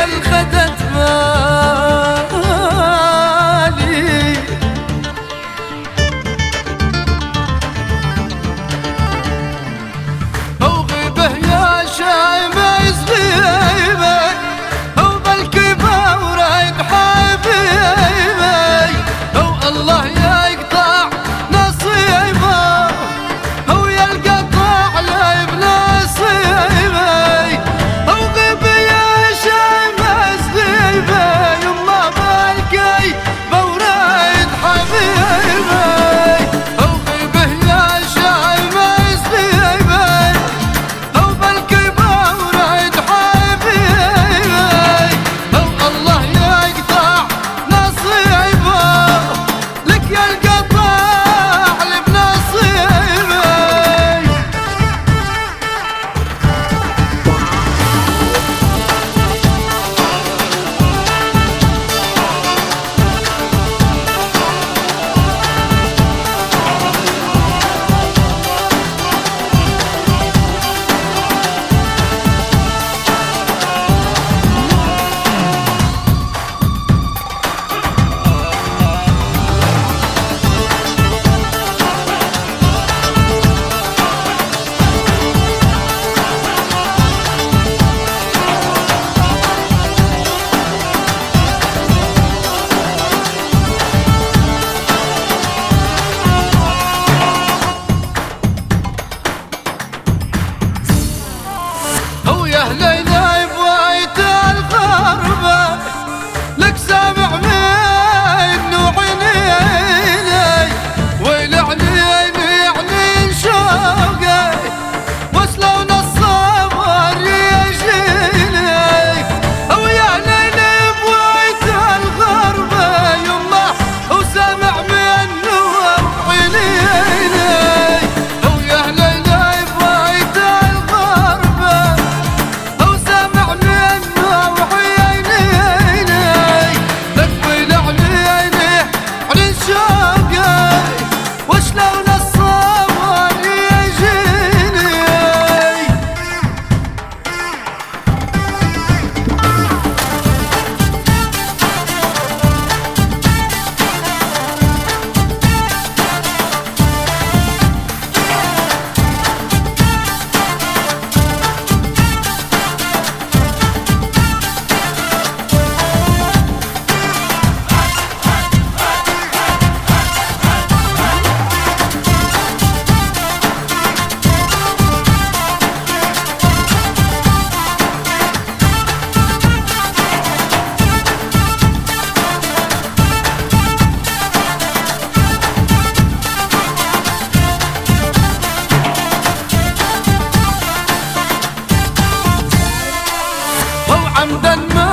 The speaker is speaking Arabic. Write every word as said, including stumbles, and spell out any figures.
الخدت مالي أو غيبه يا شايمز غيبه أو بالكبه ورايد حبيبي أو الله يا يقطع نصيبه أو يلقى طاع لا بنصيبي أو غيبه يا شايمز غيبه يما بالكي بورايد حبيبي أو غيبه يا شايمز غيبه أو بالكبه ورايد حبيبي أو الله يا يقطع نصيبه لك يلقى طاع لبنصيبي هو يا هليلة بوايت الغربة لك سامع منه عيني ويل عيني يعني شوقي وصلون الصبر يجيني هو يا هليلة بوايت الغربة يما وسامع منه عيني هو يا هليلة بوايت الغربة أو سامع منه وعيني لك ويل عيني عن شوقي وشلون الصبر يجيني عمدا ما